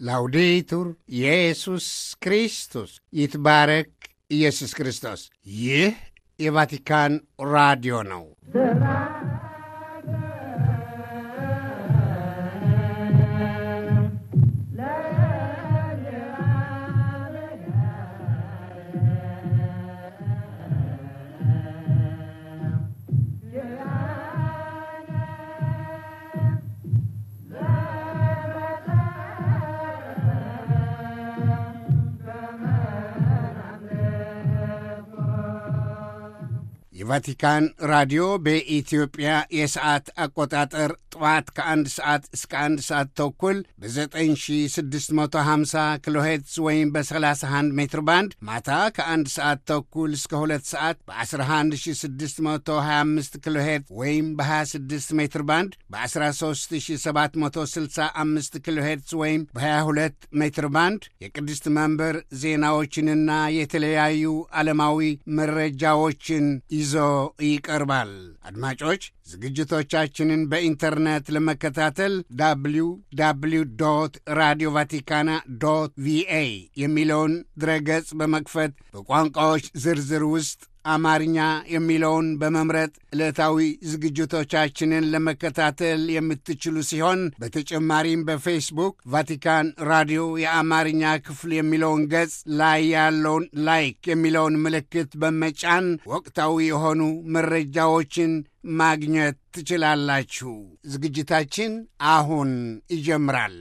ላውዴቱር ኢየሱስ ክርስቶስ ይትባረክ ኢየሱስ ክርስቶስ። ይህ የቫቲካን ራዲዮ ነው። የቫቲካን ራዲዮ በኢትዮጵያ የሰዓት አቆጣጠር ጠዋት ከ1 ሰዓት እስከ 1 ሰዓት ተኩል በ9650 ኪሎ ሄርትዝ ወይም በ31 ሜትር ባንድ፣ ማታ ከ1 ሰዓት ተኩል እስከ 2 ሰዓት በ11625 ኪሎ ሄርትዝ ወይም በ26 ሜትር ባንድ፣ በ13765 ኪሎ ሄርትዝ ወይም በ22 ሜትር ባንድ የቅድስት መንበር ዜናዎችንና የተለያዩ ዓለማዊ መረጃዎችን ይዞ ይቀርባል። አድማጮች ዝግጅቶቻችንን በኢንተርኔት ለመከታተል www.radiovaticana.va የሚለውን ድረገጽ በመክፈት በቋንቋዎች ዝርዝር ውስጥ አማርኛ የሚለውን በመምረጥ ዕለታዊ ዝግጅቶቻችንን ለመከታተል የምትችሉ ሲሆን በተጨማሪም በፌስቡክ ቫቲካን ራዲዮ የአማርኛ ክፍል የሚለውን ገጽ ላይ ያለውን ላይክ የሚለውን ምልክት በመጫን ወቅታዊ የሆኑ መረጃዎችን ማግኘት ትችላላችሁ። ዝግጅታችን አሁን ይጀምራል።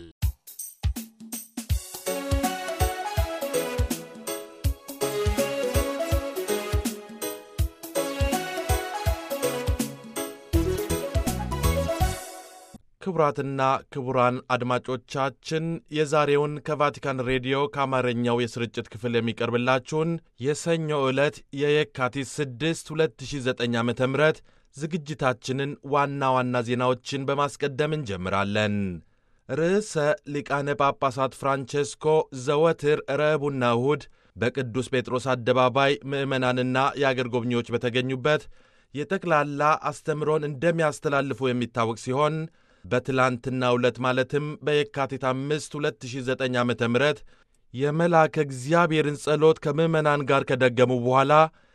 ክቡራትና ክቡራን አድማጮቻችን የዛሬውን ከቫቲካን ሬዲዮ ከአማርኛው የስርጭት ክፍል የሚቀርብላችሁን የሰኞ ዕለት የየካቲት 6 2009 ዓ.ም ዝግጅታችንን ዋና ዋና ዜናዎችን በማስቀደም እንጀምራለን። ርዕሰ ሊቃነ ጳጳሳት ፍራንቼስኮ ዘወትር ረቡዕና እሁድ በቅዱስ ጴጥሮስ አደባባይ ምዕመናንና የአገር ጎብኚዎች በተገኙበት የጠቅላላ አስተምሮን እንደሚያስተላልፉ የሚታወቅ ሲሆን በትላንትናው ዕለት ማለትም በየካቲት 5 2009 ዓ.ም የመልአከ እግዚአብሔርን ጸሎት ከምዕመናን ጋር ከደገሙ በኋላ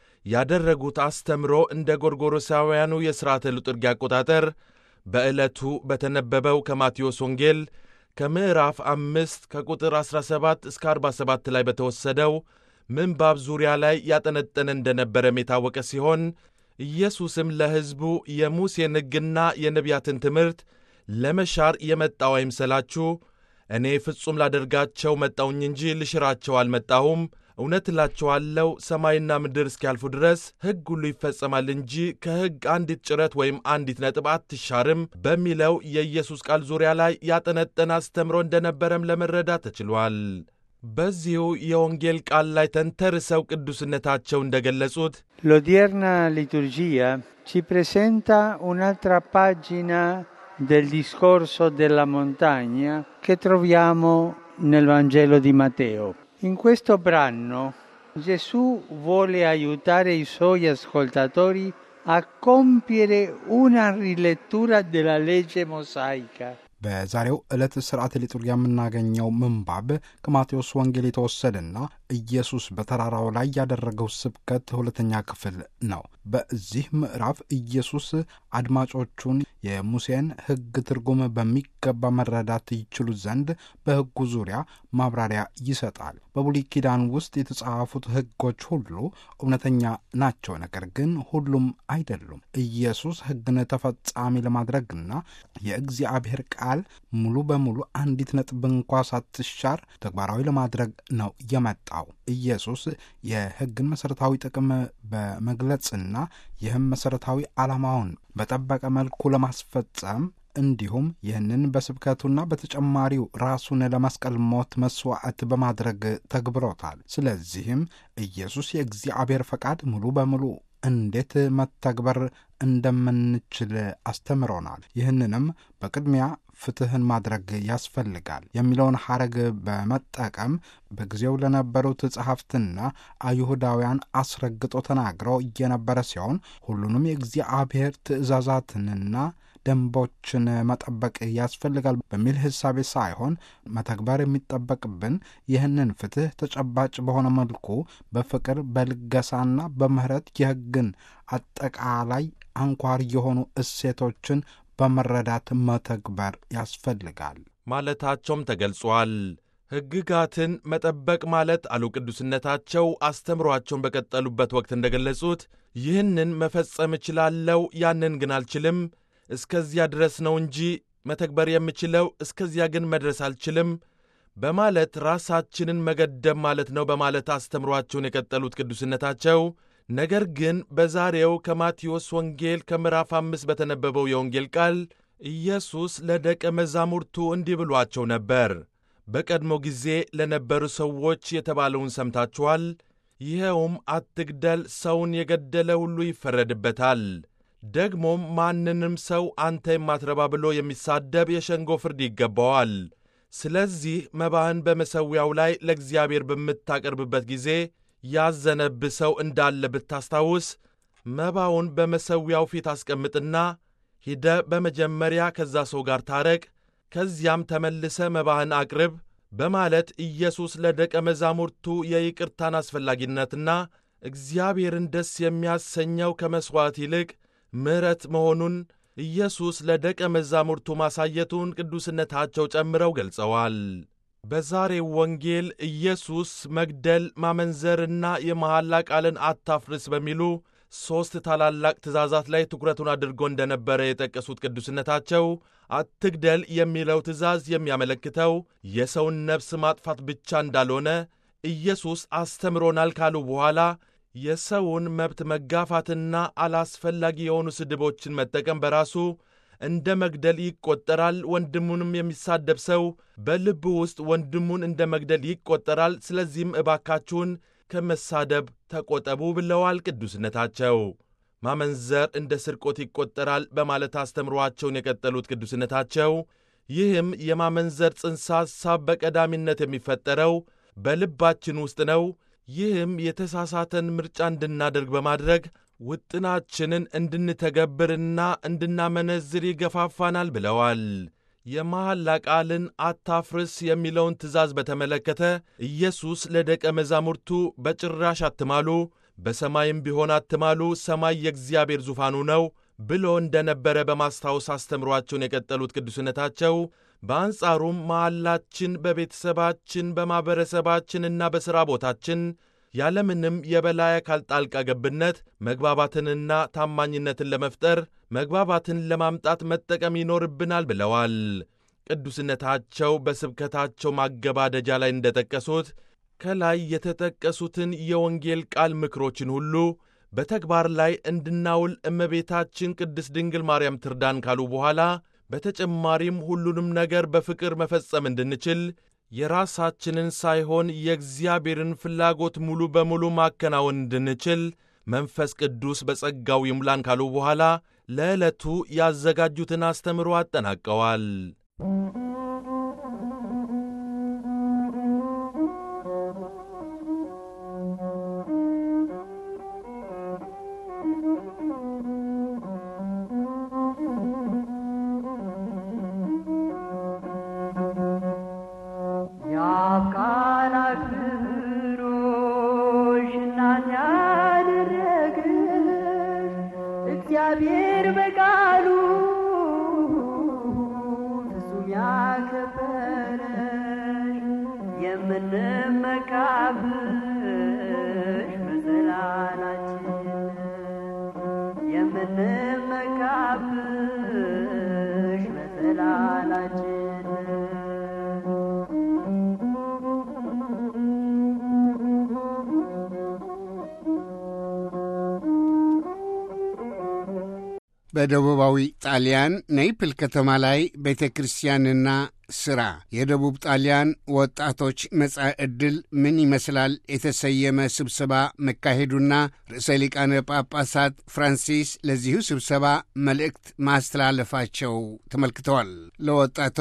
ያደረጉት አስተምሮ እንደ ጎርጎሮሳውያኑ የሥርዓተ ልጥርጊያ አቆጣጠር በዕለቱ በተነበበው ከማቴዎስ ወንጌል ከምዕራፍ 5 ከቁጥር 17 እስከ 47 ላይ በተወሰደው ምንባብ ዙሪያ ላይ ያጠነጠነ እንደነበረም የታወቀ ሲሆን ኢየሱስም ለሕዝቡ የሙሴን ሕግና የነቢያትን ትምህርት ለመሻር የመጣው አይምሰላችሁ፣ እኔ ፍጹም ላደርጋቸው መጣሁኝ እንጂ ልሽራቸው አልመጣሁም። እውነት እላችኋለሁ ሰማይና ምድር እስኪያልፉ ድረስ ሕግ ሁሉ ይፈጸማል እንጂ ከሕግ አንዲት ጭረት ወይም አንዲት ነጥብ አትሻርም በሚለው የኢየሱስ ቃል ዙሪያ ላይ ያጠነጠነ አስተምሮ እንደነበረም ለመረዳት ተችሏል። በዚሁ የወንጌል ቃል ላይ ተንተርሰው ቅዱስነታቸው እንደገለጹት l'odierna liturgia ci presenta un'altra pagina del discorso della montagna che troviamo nel Vangelo di Matteo. In questo brano Gesù vuole aiutare i suoi ascoltatori a compiere una rilettura della legge mosaica. በዛሬው ዕለት ሥርዓተ ሊturgia የምናገኘው ምንባብ ከማቴዎስ ወንጌል የተወሰደና ኢየሱስ በተራራው ላይ ያደረገው ስብከት ሁለተኛ ክፍል ነው። በዚህ ምዕራፍ ኢየሱስ አድማጮቹን የሙሴን ሕግ ትርጉም በሚገባ መረዳት ይችሉ ዘንድ በሕጉ ዙሪያ ማብራሪያ ይሰጣል። በብሉይ ኪዳን ውስጥ የተጻፉት ሕጎች ሁሉ እውነተኛ ናቸው፣ ነገር ግን ሁሉም አይደሉም። ኢየሱስ ሕግን ተፈጻሚ ለማድረግና የእግዚአብሔር ቃል ሙሉ በሙሉ አንዲት ነጥብ እንኳ ሳትሻር ተግባራዊ ለማድረግ ነው የመጣው። ኢየሱስ የሕግን መሠረታዊ ጥቅም በመግለጽና ይህም መሠረታዊ ዓላማውን በጠበቀ መልኩ ለማስፈጸም እንዲሁም ይህንን በስብከቱና በተጨማሪው ራሱን ለመስቀል ሞት መሥዋዕት በማድረግ ተግብሮታል። ስለዚህም ኢየሱስ የእግዚአብሔር ፈቃድ ሙሉ በሙሉ እንዴት መተግበር እንደምንችል አስተምሮናል። ይህንንም በቅድሚያ ፍትህን ማድረግ ያስፈልጋል የሚለውን ሐረግ በመጠቀም በጊዜው ለነበሩት ጸሐፍትና አይሁዳውያን አስረግጦ ተናግረው የነበረ ሲሆን ሁሉንም የእግዚአብሔር ትእዛዛትንና ደንቦችን መጠበቅ ያስፈልጋል በሚል ሕሳቤ ሳይሆን መተግበር የሚጠበቅብን ይህንን ፍትሕ ተጨባጭ በሆነ መልኩ በፍቅር በልገሳና በምህረት የሕግን አጠቃላይ አንኳር የሆኑ እሴቶችን በመረዳት መተግበር ያስፈልጋል ማለታቸውም ተገልጿል። ሕግጋትን መጠበቅ ማለት አሉ ቅዱስነታቸው አስተምሯቸውን በቀጠሉበት ወቅት እንደገለጹት ይህንን መፈጸም እችላለሁ፣ ያንን ግን አልችልም፣ እስከዚያ ድረስ ነው እንጂ መተግበር የምችለው እስከዚያ ግን መድረስ አልችልም በማለት ራሳችንን መገደብ ማለት ነው በማለት አስተምሯቸውን የቀጠሉት ቅዱስነታቸው ነገር ግን በዛሬው ከማቴዎስ ወንጌል ከምዕራፍ 5 በተነበበው የወንጌል ቃል ኢየሱስ ለደቀ መዛሙርቱ እንዲህ ብሏቸው ነበር። በቀድሞ ጊዜ ለነበሩ ሰዎች የተባለውን ሰምታችኋል። ይኸውም አትግደል፣ ሰውን የገደለ ሁሉ ይፈረድበታል። ደግሞም ማንንም ሰው አንተ የማትረባ ብሎ የሚሳደብ የሸንጎ ፍርድ ይገባዋል። ስለዚህ መባህን በመሠዊያው ላይ ለእግዚአብሔር በምታቀርብበት ጊዜ ያዘነብህ ሰው እንዳለ ብታስታውስ መባውን በመሠዊያው ፊት አስቀምጥና ሂደ በመጀመሪያ ከዛ ሰው ጋር ታረቅ፣ ከዚያም ተመልሰ መባህን አቅርብ በማለት ኢየሱስ ለደቀ መዛሙርቱ የይቅርታን አስፈላጊነትና እግዚአብሔርን ደስ የሚያሰኘው ከመሥዋዕት ይልቅ ምሕረት መሆኑን ኢየሱስ ለደቀ መዛሙርቱ ማሳየቱን ቅዱስነታቸው ጨምረው ገልጸዋል። በዛሬው ወንጌል ኢየሱስ መግደል፣ ማመንዘርና የመሐላ ቃልን አታፍርስ በሚሉ 3 ታላላቅ ትእዛዛት ላይ ትኩረቱን አድርጎ እንደነበረ የጠቀሱት ቅዱስነታቸው አትግደል የሚለው ትእዛዝ የሚያመለክተው የሰውን ነፍስ ማጥፋት ብቻ እንዳልሆነ ኢየሱስ አስተምሮናል ካሉ በኋላ የሰውን መብት መጋፋትና አላስፈላጊ የሆኑ ስድቦችን መጠቀም በራሱ እንደ መግደል ይቆጠራል። ወንድሙንም የሚሳደብ ሰው በልቡ ውስጥ ወንድሙን እንደ መግደል ይቆጠራል። ስለዚህም እባካችሁን ከመሳደብ ተቆጠቡ ብለዋል ቅዱስነታቸው። ማመንዘር እንደ ስርቆት ይቆጠራል በማለት አስተምሯቸውን የቀጠሉት ቅዱስነታቸው ይህም የማመንዘር ጽንሰ ሐሳብ በቀዳሚነት የሚፈጠረው በልባችን ውስጥ ነው። ይህም የተሳሳተን ምርጫ እንድናደርግ በማድረግ ውጥናችንን እንድንተገብርና እንድናመነዝር ይገፋፋናል ብለዋል። የመሐላ ቃልን አታፍርስ የሚለውን ትእዛዝ በተመለከተ ኢየሱስ ለደቀ መዛሙርቱ በጭራሽ አትማሉ፣ በሰማይም ቢሆን አትማሉ፣ ሰማይ የእግዚአብሔር ዙፋኑ ነው ብሎ እንደነበረ በማስታወስ አስተምሯቸውን የቀጠሉት ቅዱስነታቸው በአንጻሩም መሐላችን በቤተሰባችን በማኅበረሰባችንና በሥራ ቦታችን ያለምንም የበላይ አካል ጣልቃ ገብነት መግባባትንና ታማኝነትን ለመፍጠር መግባባትን ለማምጣት መጠቀም ይኖርብናል ብለዋል። ቅዱስነታቸው በስብከታቸው ማገባደጃ ላይ እንደጠቀሱት ከላይ የተጠቀሱትን የወንጌል ቃል ምክሮችን ሁሉ በተግባር ላይ እንድናውል እመቤታችን ቅድስት ድንግል ማርያም ትርዳን ካሉ በኋላ በተጨማሪም ሁሉንም ነገር በፍቅር መፈጸም እንድንችል የራሳችንን ሳይሆን የእግዚአብሔርን ፍላጎት ሙሉ በሙሉ ማከናወን እንድንችል መንፈስ ቅዱስ በጸጋው ይሙላን ካሉ በኋላ ለዕለቱ ያዘጋጁትን አስተምሮ አጠናቀዋል። እግዚአብሔር በቃሉ ፍጹም ያከበረሽ የምንመካብሽ መሰላላችን የምንመካብሽ መሰላላችን በደቡባዊ ጣሊያን ኔይፕል ከተማ ላይ ቤተ ክርስቲያንና ሥራ የደቡብ ጣሊያን ወጣቶች መጻኢ ዕድል ምን ይመስላል የተሰየመ ስብሰባ መካሄዱና ርዕሰ ሊቃነ ጳጳሳት ፍራንሲስ ለዚሁ ስብሰባ መልእክት ማስተላለፋቸው ተመልክተዋል። ለወጣቶች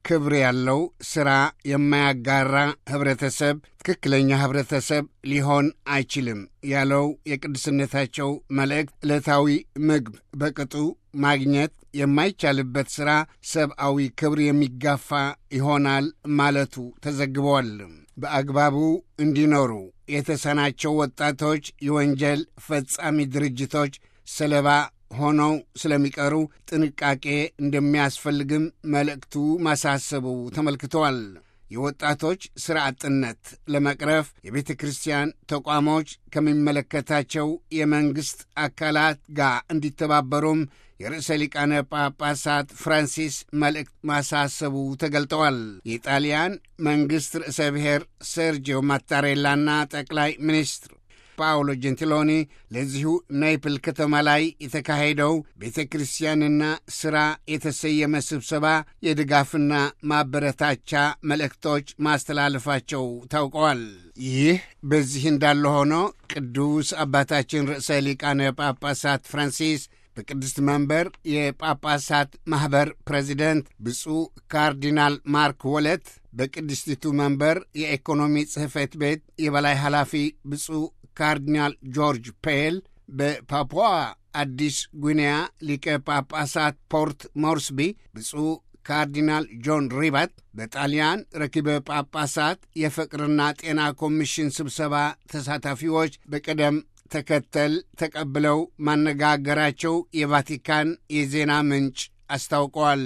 ክብር ያለው ሥራ የማያጋራ ኅብረተሰብ ትክክለኛ ኅብረተሰብ ሊሆን አይችልም ያለው የቅድስነታቸው መልእክት ዕለታዊ ምግብ በቅጡ ማግኘት የማይቻልበት ሥራ ሰብአዊ ክብር የሚጋፋ ይሆናል ማለቱ ተዘግቧል። በአግባቡ እንዲኖሩ የተሰናቸው ወጣቶች የወንጀል ፈጻሚ ድርጅቶች ሰለባ ሆነው ስለሚቀሩ ጥንቃቄ እንደሚያስፈልግም መልእክቱ ማሳሰቡ ተመልክተዋል። የወጣቶች ሥራ አጥነት ለመቅረፍ የቤተ ክርስቲያን ተቋሞች ከሚመለከታቸው የመንግሥት አካላት ጋር እንዲተባበሩም የርዕሰ ሊቃነ ጳጳሳት ፍራንሲስ መልእክት ማሳሰቡ ተገልጠዋል። የጣሊያን መንግሥት ርዕሰ ብሔር ሴርጂዮ ማታሬላና ጠቅላይ ሚኒስትር ፓውሎ ጀንቲሎኒ ለዚሁ ኔይፕል ከተማ ላይ የተካሄደው ቤተ ክርስቲያንና ሥራ የተሰየመ ስብሰባ የድጋፍና ማበረታቻ መልእክቶች ማስተላለፋቸው ታውቀዋል። ይህ በዚህ እንዳለ ሆኖ ቅዱስ አባታችን ርዕሰ ሊቃነ ጳጳሳት ፍራንሲስ በቅድስት መንበር የጳጳሳት ማኅበር ፕሬዚደንት ብፁዕ ካርዲናል ማርክ ወለት፣ በቅድስቲቱ መንበር የኢኮኖሚ ጽሕፈት ቤት የበላይ ኃላፊ ብፁዕ ካርዲናል ጆርጅ ፔል፣ በፓፑዋ አዲስ ጉኒያ ሊቀ ጳጳሳት ፖርት ሞርስቢ ብፁዕ ካርዲናል ጆን ሪባት፣ በጣሊያን ረኪበ ጳጳሳት የፍቅርና ጤና ኮሚሽን ስብሰባ ተሳታፊዎች በቅደም ተከተል ተቀብለው ማነጋገራቸው የቫቲካን የዜና ምንጭ አስታውቀዋል።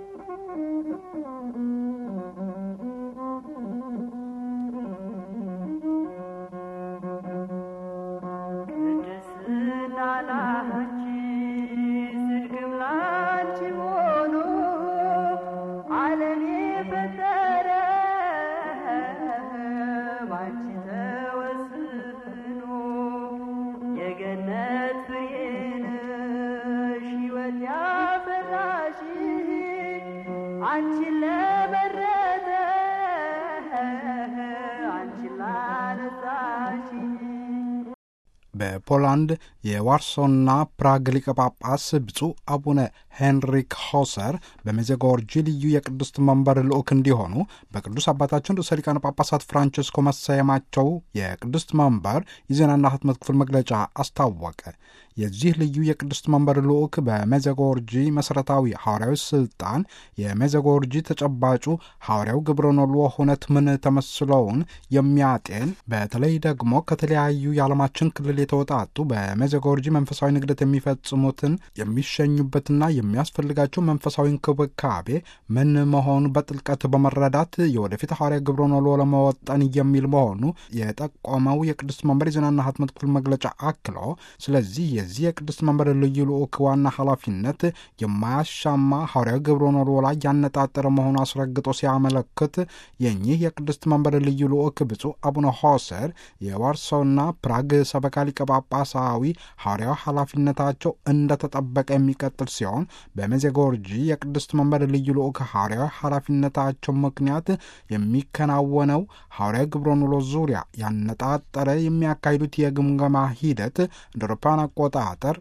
በፖላንድ የዋርሶና ፕራግ ሊቀ ጳጳስ ብፁዕ አቡነ ሄንሪክ ሆሰር በሜዜጎርጂ ልዩ የቅድስት መንበር ልዑክ እንዲሆኑ በቅዱስ አባታችን ርዕሰ ሊቃነ ጳጳሳት ፍራንቸስኮ መሰየማቸው የቅድስት መንበር የዜናና ሕትመት ክፍል መግለጫ አስታወቀ። የዚህ ልዩ የቅድስት መንበር ልዑክ በሜዜጎርጂ መሠረታዊ ሐዋርያዊ ሥልጣን የሜዜጎርጂ ተጨባጩ ሐዋርያው ግብረ ኖልዎ ሁነት ምን ተመስለውን የሚያጤን በተለይ ደግሞ ከተለያዩ የዓለማችን ክልል የተወጣጡ በሜዜጎርጂ መንፈሳዊ ንግደት የሚፈጽሙትን የሚሸኙበትና የሚያስፈልጋቸው መንፈሳዊ እንክብካቤ ምን መሆኑ በጥልቀት በመረዳት የወደፊት ሐዋርያ ግብረ ኖልዎ ለመወጠን የሚል መሆኑ የጠቆመው የቅድስት መንበር የዜናና ሕትመት ክፍል መግለጫ አክሎ ስለዚህ የዚህ የቅድስት መንበር ልዩ ልዑክ ዋና ኃላፊነት የማያሻማ ሐዋርያዊ ግብረ ኖልዎ ላይ ያነጣጠረ መሆኑ አስረግጦ ሲያመለክት የኚህ የቅድስት መንበር ልዩ ልዑክ ብፁዕ አቡነ ሆሰር የዋርሶና ፕራግ ሰበካ ሊቀ ጳጳሳዊ ሐዋርያዊ ኃላፊነታቸው እንደተጠበቀ የሚቀጥል ሲሆን በሜዜጎርጂ የቅድስት መንበር ልዩ ልዑክ ሐዋርያዊ ኃላፊነታቸው ምክንያት የሚከናወነው ሐዋርያዊ ግብረ ኖልዎ ዙሪያ ያነጣጠረ የሚያካሂዱት የግምገማ ሂደት እንደ አውሮፓውያን አቆጣጠር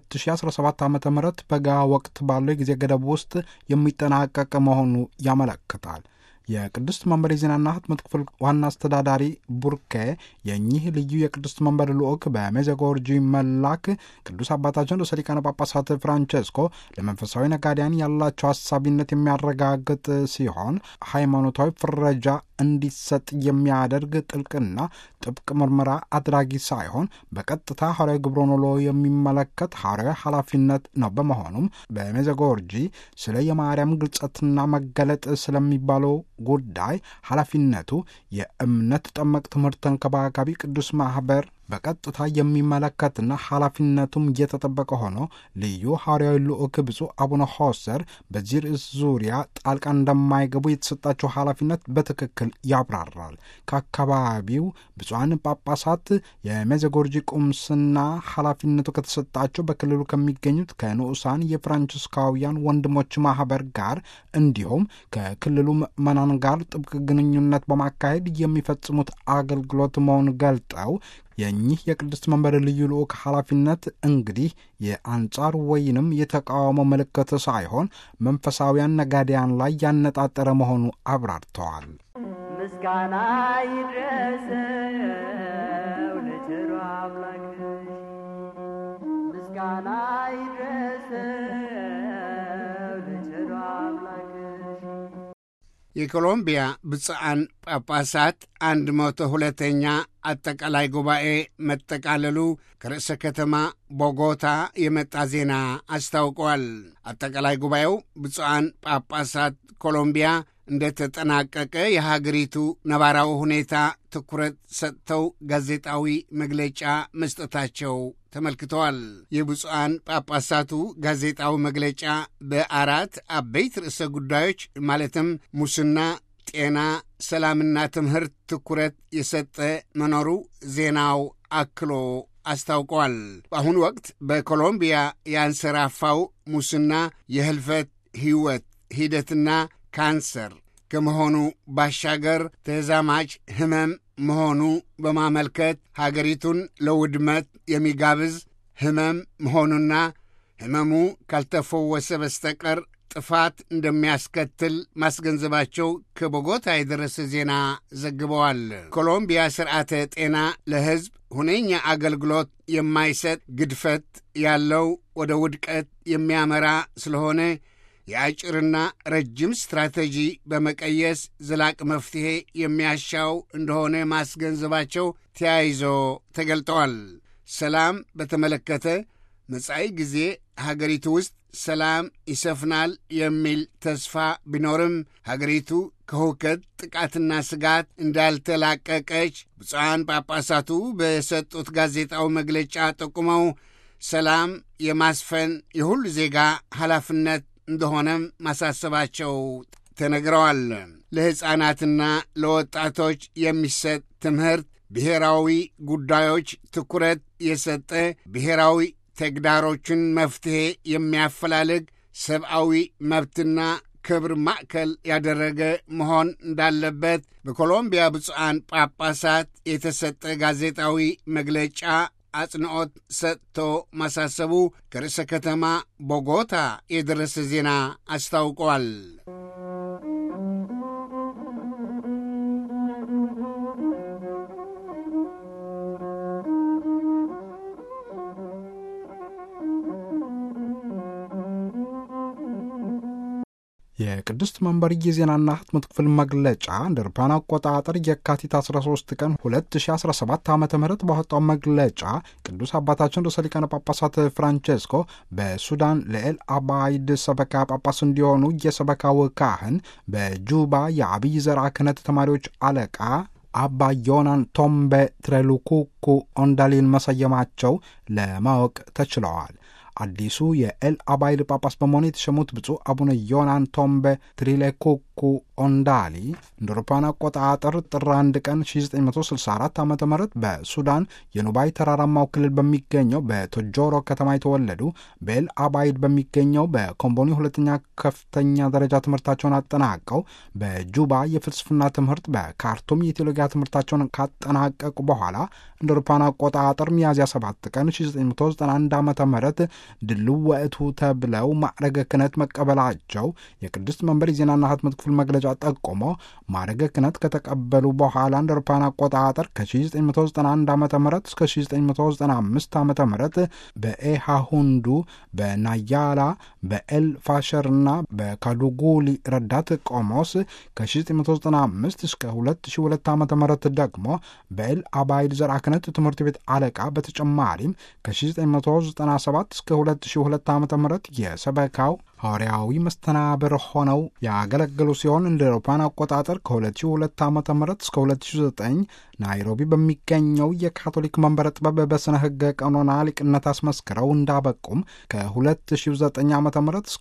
2017 ዓ.ም በጋ ወቅት ባለው የጊዜ ገደብ ውስጥ የሚጠናቀቅ መሆኑ ያመለክታል። የቅድስት መንበር የዜናና ሕትመት ክፍል ዋና አስተዳዳሪ ቡርኬ የኚህ ልዩ የቅድስት መንበር ልዑክ በሜዜጎርጂ መላክ ቅዱስ አባታችን ርዕሰ ሊቃነ ጳጳሳት ፍራንቸስኮ ለመንፈሳዊ ነጋዴያን ያላቸው ሐሳቢነት የሚያረጋግጥ ሲሆን ሃይማኖታዊ ፍረጃ እንዲሰጥ የሚያደርግ ጥልቅና ጥብቅ ምርመራ አድራጊ ሳይሆን በቀጥታ ሐዋርያዊ ግብረ ኖልዎ የሚመለከት ሐዋርያዊ ኃላፊነት ነው። በመሆኑም በሜዜጎርጂ ስለ የማርያም ግልጸትና መገለጥ ስለሚባለው ጉዳይ ኃላፊነቱ የእምነት ጠመቅ ትምህርት ተንከባካቢ ቅዱስ ማኅበር በቀጥታ የሚመለከትና ኃላፊነቱም እየተጠበቀ ሆኖ ልዩ ሐዋርያዊ ልዑክ ብፁዕ አቡነ ሆሰር በዚህ ርዕስ ዙሪያ ጣልቃ እንደማይገቡ የተሰጣቸው ኃላፊነት በትክክል ያብራራል። ከአካባቢው ብፁዓን ጳጳሳት የሜዜጎርጂ ቁምስና ኃላፊነቱ ከተሰጣቸው በክልሉ ከሚገኙት ከንዑሳን የፍራንቺስካውያን ወንድሞች ማኅበር ጋር እንዲሁም ከክልሉ ምዕመናን ጋር ጥብቅ ግንኙነት በማካሄድ የሚፈጽሙት አገልግሎት መሆኑን ገልጠው የእኚህ የቅድስት መንበር ልዩ ልዑክ ኃላፊነት እንግዲህ የአንጻር ወይንም የተቃውሞ ምልክት ሳይሆን መንፈሳውያን ነጋዴያን ላይ ያነጣጠረ መሆኑ አብራርተዋል። ምስጋና ይድረሰው ለቸሩ አምላክሽ፣ ምስጋና ይድረሰው ለቸሩ አምላክሽ። የኮሎምቢያ ብፁዓን ጳጳሳት 102ኛ አጠቃላይ ጉባኤ መጠቃለሉ ከርዕሰ ከተማ ቦጎታ የመጣ ዜና አስታውቋል። አጠቃላይ ጉባኤው ብፁዓን ጳጳሳት ኮሎምቢያ እንደተጠናቀቀ የሀገሪቱ ነባራዊ ሁኔታ ትኩረት ሰጥተው ጋዜጣዊ መግለጫ መስጠታቸው ተመልክተዋል። የብፁዓን ጳጳሳቱ ጋዜጣዊ መግለጫ በአራት አበይት ርዕሰ ጉዳዮች ማለትም ሙስና፣ ጤና፣ ሰላምና ትምህርት ትኩረት የሰጠ መኖሩ ዜናው አክሎ አስታውቋል። በአሁኑ ወቅት በኮሎምቢያ ያንሰራፋው ሙስና የህልፈት ሕይወት ሂደትና ካንሰር ከመሆኑ ባሻገር ተዛማጅ ህመም መሆኑ በማመልከት ሀገሪቱን ለውድመት የሚጋብዝ ህመም መሆኑና ህመሙ ካልተፈወሰ በስተቀር ጥፋት እንደሚያስከትል ማስገንዘባቸው ከቦጎታ የደረሰ ዜና ዘግበዋል። ኮሎምቢያ ስርዓተ ጤና ለህዝብ ሁነኛ አገልግሎት የማይሰጥ ግድፈት ያለው ወደ ውድቀት የሚያመራ ስለሆነ የአጭርና ረጅም ስትራቴጂ በመቀየስ ዘላቅ መፍትሄ የሚያሻው እንደሆነ ማስገንዘባቸው ተያይዞ ተገልጠዋል። ሰላም በተመለከተ መጻኢ ጊዜ ሀገሪቱ ውስጥ ሰላም ይሰፍናል የሚል ተስፋ ቢኖርም ሀገሪቱ ከሁከት ጥቃትና ስጋት እንዳልተላቀቀች ብፁዓን ጳጳሳቱ በሰጡት ጋዜጣዊ መግለጫ ጠቁመው ሰላም የማስፈን የሁሉ ዜጋ ኃላፊነት እንደሆነም ማሳሰባቸው ተነግረዋል። ለሕፃናትና ለወጣቶች የሚሰጥ ትምህርት ብሔራዊ ጉዳዮች ትኩረት የሰጠ ብሔራዊ ተግዳሮችን መፍትሄ የሚያፈላልግ ሰብአዊ መብትና ክብር ማዕከል ያደረገ መሆን እንዳለበት በኮሎምቢያ ብፁዓን ጳጳሳት የተሰጠ ጋዜጣዊ መግለጫ አጽንዖት ሰጥቶ ማሳሰቡ ከርዕሰ ከተማ ቦጎታ የደረሰ ዜና አስታውቋል። የቅድስት መንበር የዜናና ህትመት ክፍል መግለጫ እንደ አውሮፓውያን አቆጣጠር የካቲት 13 ቀን 2017 ዓ.ም ባወጣው መግለጫ ቅዱስ አባታችን ርዕሰ ሊቃነ ጳጳሳት ፍራንቼስኮ በሱዳን ለኤል አባይድ ሰበካ ጳጳስ እንዲሆኑ የሰበካው ካህን በጁባ የአብይ ዘርዓ ክህነት ተማሪዎች አለቃ አባ ዮናን ቶምቤ ትሬሉኩኩ ኦንዳሊን መሰየማቸው ለማወቅ ተችለዋል። አዲሱ የኤል አባይድ ጳጳስ በመሆኑ የተሸሙት ብፁዕ አቡነ ዮናን ቶምቤ ትሪሌኩኩ ኦንዳሊ እንደ አውሮፓውያን አቆጣጠር ጥር 1 ቀን 1964 ዓ.ም በሱዳን የኑባይ ተራራማው ክልል በሚገኘው በቶጆሮ ከተማ የተወለዱ በኤል አባይድ በሚገኘው በኮምቦኒ ሁለተኛ ከፍተኛ ደረጃ ትምህርታቸውን አጠናቀው በጁባ የፍልስፍና ትምህርት በካርቱም የቴዎሎጂያ ትምህርታቸውን ካጠናቀቁ በኋላ እንደ አውሮፓውያን አቆጣጠር ሚያዝያ 7 ቀን 1991 ዓ.ም ድልው ወእቱ ተብለው ማዕረገ ክህነት መቀበላቸው የቅድስት መንበር የዜናና ህትመት ክፍል መግለጫ ጠቆሞ ማዕረገ ክህነት ከተቀበሉ በኋላ እንደ አውሮፓውያን አቆጣጠር ከ1991 ዓ.ም እስከ 1995 ዓ.ም በኤሃሁንዱ በናያላ በኤል ፋሸርና በካዱጉሊ ረዳት ቆሞስ ከ1995 እስከ 2002 ዓ.ም ደግሞ በኤል አባይድ ዘርዓ ክህነት ትምህርት ቤት አለቃ በተጨማሪም ከ1997 እስከ 2002 ዓ.ም የሰበካው ሐዋርያዊ መስተናብር ሆነው ያገለገሉ ሲሆን እንደ አውሮፓውያን አቆጣጠር ከ2002 ዓ.ም እስከ 2009 ናይሮቢ በሚገኘው የካቶሊክ መንበረ ጥበብ በስነ ሕገ ቀኖና ሊቅነት አስመስክረው እንዳበቁም ከ2009 ዓ.ም እስከ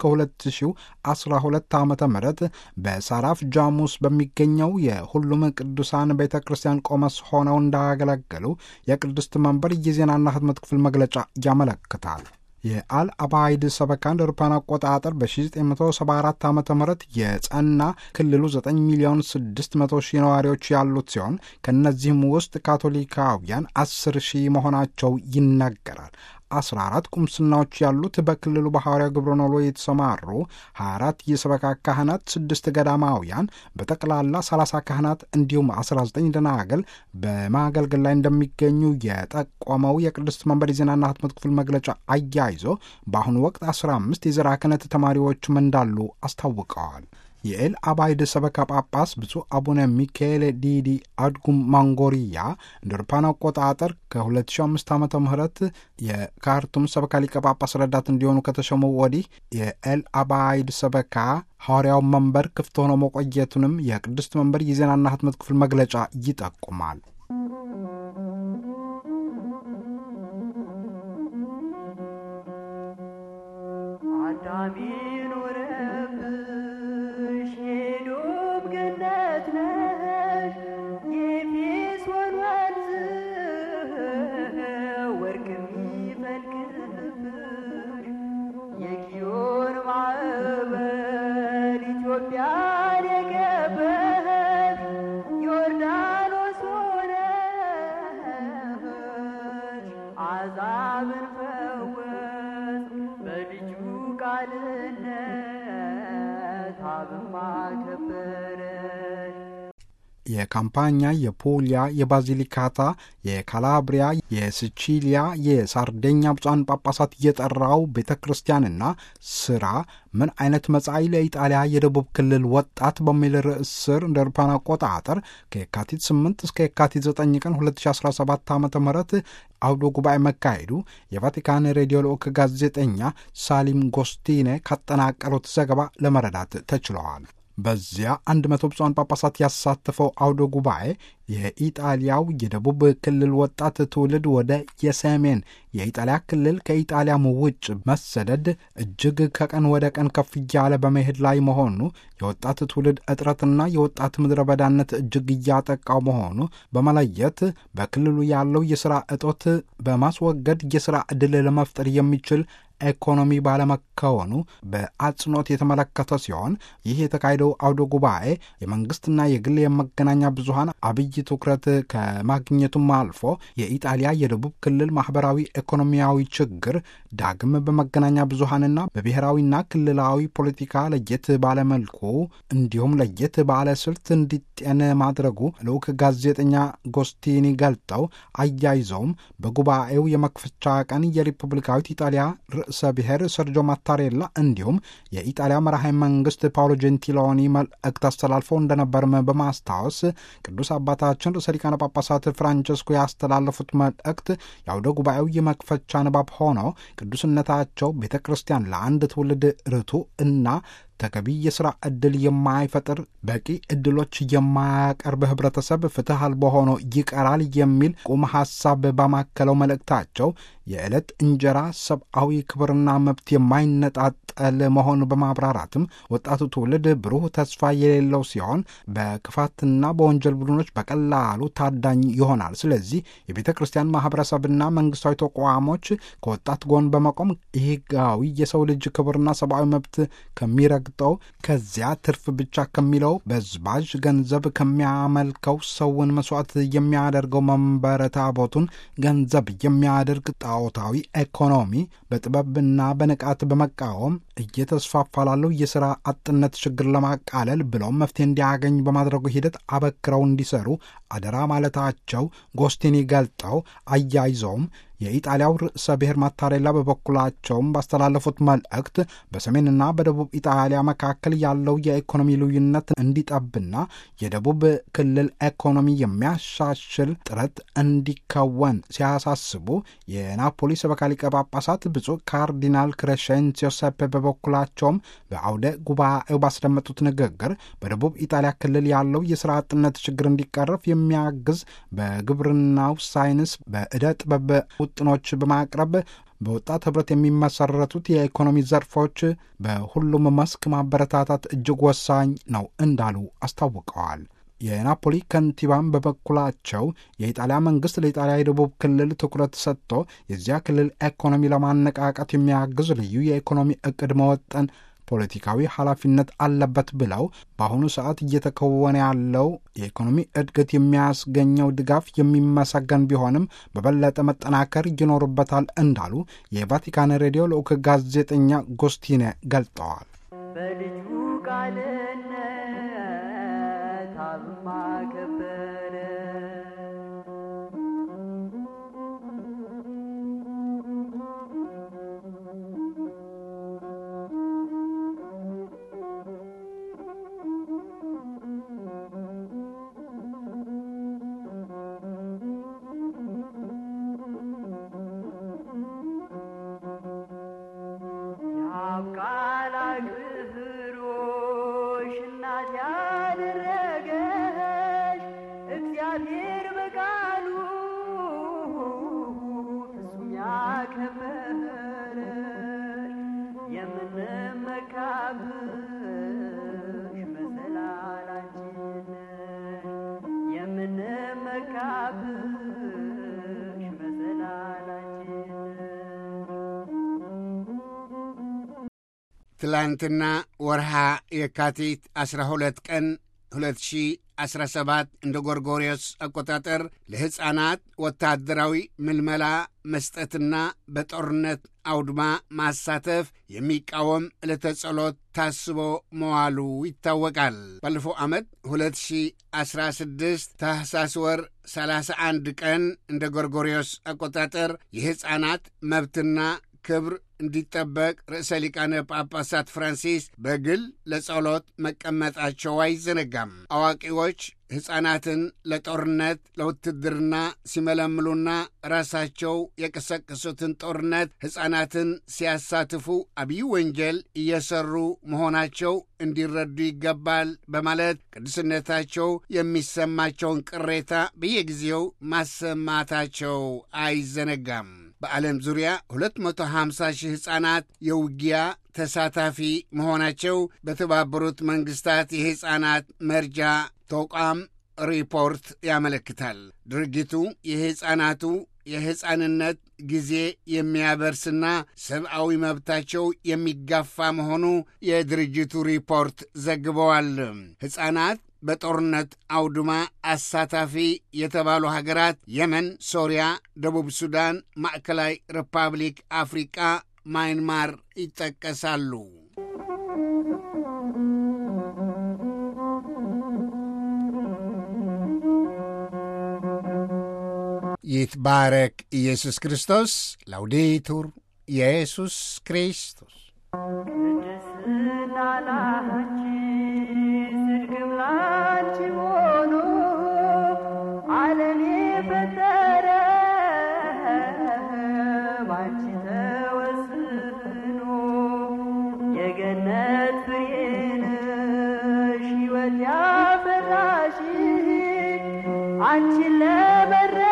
2012 ዓ.ም በሳራፍ ጃሙስ በሚገኘው የሁሉም ቅዱሳን ቤተ ክርስቲያን ቆመስ ሆነው እንዳገለገሉ የቅድስት መንበር የዜናና ህትመት ክፍል መግለጫ ያመለክታል። የአል አባይድ ሰበካ እንደ አውሮፓውያን አቆጣጠር በ1974 ዓ ም የጸና ክልሉ 9,600,000 ነዋሪዎች ያሉት ሲሆን ከእነዚህም ውስጥ ካቶሊካውያን 10,000 መሆናቸው ይነገራል። 14 ቁምስናዎች ያሉት በክልሉ በሐዋርያው ግብረ ኖሎ የተሰማሩ 24 የሰበካ ካህናት፣ 6 ገዳማውያን፣ በጠቅላላ 30 ካህናት እንዲሁም 19 ደናግል በማገልገል ላይ እንደሚገኙ የጠቆመው የቅድስት መንበር የዜናና ህትመት ክፍል መግለጫ አያይዞ በአሁኑ ወቅት 15 የዘርዓ ክህነት ተማሪዎችም እንዳሉ አስታውቀዋል። የኤል አባይድ ሰበካ ጳጳስ ብፁዕ አቡነ ሚካኤል ዲዲ አድጉም ማንጎሪያ እንደ አውሮፓውያን አቆጣጠር ከ2005 ዓ ም የካርቱም ሰበካ ሊቀ ጳጳስ ረዳት እንዲሆኑ ከተሾሙ ወዲህ የኤል አባይድ ሰበካ ሐዋርያው መንበር ክፍት ሆኖ መቆየቱንም የቅድስት መንበር የዜናና ህትመት ክፍል መግለጫ ይጠቁማል። የካምፓኛ፣ የፑሊያ፣ የባዚሊካታ፣ የካላብሪያ፣ የሲቺሊያ፣ የሳርዴኛ ብፁዓን ጳጳሳት የጠራው ቤተ ክርስቲያንና ስራ ምን አይነት መጻኢ ለኢጣሊያ የደቡብ ክልል ወጣት በሚል ርዕስ ስር እንደ አውሮፓውያን አቆጣጠር ከየካቲት 8 እስከ የካቲት 9 ቀን 2017 ዓ ም አውደ ጉባኤ መካሄዱ የቫቲካን ሬዲዮ ልዑክ ጋዜጠኛ ሳሊም ጎስቲኔ ካጠናቀሩት ዘገባ ለመረዳት ተችለዋል። በዚያ 100 ብፁዓን ጳጳሳት ያሳተፈው አውደ ጉባኤ የኢጣሊያው የደቡብ ክልል ወጣት ትውልድ ወደ የሰሜን የኢጣሊያ ክልል ከኢጣሊያም ውጭ መሰደድ እጅግ ከቀን ወደ ቀን ከፍ እያለ በመሄድ ላይ መሆኑ፣ የወጣት ትውልድ እጥረትና የወጣት ምድረ በዳነት እጅግ እያጠቃው መሆኑ በመለየት በክልሉ ያለው የሥራ እጦት በማስወገድ የሥራ ዕድል ለመፍጠር የሚችል ኢኮኖሚ ባለመከወኑ በአጽንኦት የተመለከተ ሲሆን ይህ የተካሄደው አውደ ጉባኤ የመንግስትና የግል የመገናኛ ብዙሃን አብይ ትኩረት ከማግኘቱም አልፎ የኢጣሊያ የደቡብ ክልል ማህበራዊ ኢኮኖሚያዊ ችግር ዳግም በመገናኛ ብዙሃንና በብሔራዊና ክልላዊ ፖለቲካ ለየት ባለመልኩ እንዲሁም ለየት ባለ ስልት እንዲጤን ማድረጉ ልዑክ ጋዜጠኛ ጎስቲኒ ገልጠው አያይዘውም በጉባኤው የመክፈቻ ቀን የሪፐብሊካዊት ኢጣሊያ ርዕሰ ብሔር ሰርጆ ማታሬላ እንዲሁም የኢጣሊያ መራሄ መንግስት ፓውሎ ጀንቲሎኒ መልእክት አስተላልፈው እንደነበርም በማስታወስ ቅዱስ አባታችን ርዕሰ ሊቃነ ጳጳሳት ፍራንቸስኮ ያስተላለፉት መልእክት የአውደ ጉባኤው የመክፈቻ ንባብ ሆኖ ቅዱስነታቸው ቤተ ክርስቲያን ለአንድ ትውልድ ርቱዕ እና ተገቢ የሥራ ዕድል የማይፈጥር በቂ ዕድሎች የማያቀርብ ህብረተሰብ ፍትሕ አልባ ሆኖ ይቀራል የሚል ቁም ሐሳብ ባማከለው መልእክታቸው የዕለት እንጀራ ሰብአዊ ክብርና መብት የማይነጣጠል መሆኑ በማብራራትም ወጣቱ ትውልድ ብሩህ ተስፋ የሌለው ሲሆን በክፋትና በወንጀል ቡድኖች በቀላሉ ታዳኝ ይሆናል። ስለዚህ የቤተ ክርስቲያን ማኅበረሰብና መንግሥታዊ ተቋሞች ከወጣት ጎን በመቆም ሕጋዊ የሰው ልጅ ክብርና ሰብአዊ መብት ከሚረግጠው ከዚያ ትርፍ ብቻ ከሚለው በዝባዥ ገንዘብ ከሚያመልከው ሰውን መስዋዕት የሚያደርገው መንበረ ታቦቱን ገንዘብ የሚያደርግ ጣዖታዊ ኢኮኖሚ በጥበብና በንቃት በመቃወም እየተስፋፋ ላለው የሥራ አጥነት ችግር ለማቃለል ብለውም መፍትሄ እንዲያገኝ በማድረጉ ሂደት አበክረው እንዲሰሩ አደራ ማለታቸው ጎስቲኒ ገልጠው አያይዘውም የኢጣሊያው ርዕሰ ብሔር ማታሬላ በበኩላቸውም ባስተላለፉት መልእክት በሰሜንና በደቡብ ኢጣሊያ መካከል ያለው የኢኮኖሚ ልዩነት እንዲጠብና የደቡብ ክልል ኢኮኖሚ የሚያሻሽል ጥረት እንዲከወን ሲያሳስቡ የናፖሊ ሰበካ ሊቀ ጳጳሳት ብፁዕ ካርዲናል ክሬሸንሲዮ ሴፔ በበኩላቸውም በአውደ ጉባኤው ባስደመጡት ንግግር በደቡብ ኢጣሊያ ክልል ያለው የሥራ አጥነት ችግር እንዲቀረፍ የሚያግዝ በግብርናው ሳይንስ፣ በዕደ ጥበብ ውጥኖች በማቅረብ በወጣት ኅብረት የሚመሰረቱት የኢኮኖሚ ዘርፎች በሁሉም መስክ ማበረታታት እጅግ ወሳኝ ነው እንዳሉ አስታውቀዋል። የናፖሊ ከንቲባን በበኩላቸው የኢጣሊያ መንግስት ለኢጣሊያ የደቡብ ክልል ትኩረት ሰጥቶ የዚያ ክልል ኢኮኖሚ ለማነቃቃት የሚያግዝ ልዩ የኢኮኖሚ እቅድ መወጠን ፖለቲካዊ ኃላፊነት አለበት ብለው በአሁኑ ሰዓት እየተከወነ ያለው የኢኮኖሚ እድገት የሚያስገኘው ድጋፍ የሚመሰገን ቢሆንም በበለጠ መጠናከር ይኖርበታል እንዳሉ የቫቲካን ሬዲዮ ልዑክ ጋዜጠኛ ጎስቲኔ ገልጠዋል። በልጁ ቃልነት አብማ ከበረ ትላንትና ወርሃ የካቲት 12 ቀን 2017 እንደ ጎርጎሪዮስ አቆጣጠር ለሕፃናት ወታደራዊ ምልመላ መስጠትና በጦርነት አውድማ ማሳተፍ የሚቃወም ዕለተ ጸሎት ታስቦ መዋሉ ይታወቃል። ባለፈው ዓመት 2016 ታህሳስ ወር 31 ቀን እንደ ጎርጎሪዮስ አቆጣጠር የሕፃናት መብትና ክብር እንዲጠበቅ ርዕሰ ሊቃነ ጳጳሳት ፍራንሲስ በግል ለጸሎት መቀመጣቸው አይዘነጋም። አዋቂዎች ሕፃናትን ለጦርነት ለውትድርና ሲመለምሉና ራሳቸው የቀሰቀሱትን ጦርነት ሕፃናትን ሲያሳትፉ አብይ ወንጀል እየሰሩ መሆናቸው እንዲረዱ ይገባል በማለት ቅዱስነታቸው የሚሰማቸውን ቅሬታ በየጊዜው ማሰማታቸው አይዘነጋም። በዓለም ዙሪያ 250 ሺህ ሕፃናት የውጊያ ተሳታፊ መሆናቸው በተባበሩት መንግስታት የሕፃናት መርጃ ተቋም ሪፖርት ያመለክታል። ድርጊቱ የሕፃናቱ የሕፃንነት ጊዜ የሚያበርስና ሰብአዊ መብታቸው የሚጋፋ መሆኑ የድርጅቱ ሪፖርት ዘግበዋል። ሕፃናት በጦርነት አውድማ አሳታፊ የተባሉ ሀገራት የመን፣ ሶሪያ፣ ደቡብ ሱዳን፣ ማዕከላዊ ሪፐብሊክ አፍሪቃ፣ ማይንማር ይጠቀሳሉ። ይትባረክ ኢየሱስ ክርስቶስ። ላውዴቱር ኢየሱስ ክርስቶስ። አንቺ ለበረ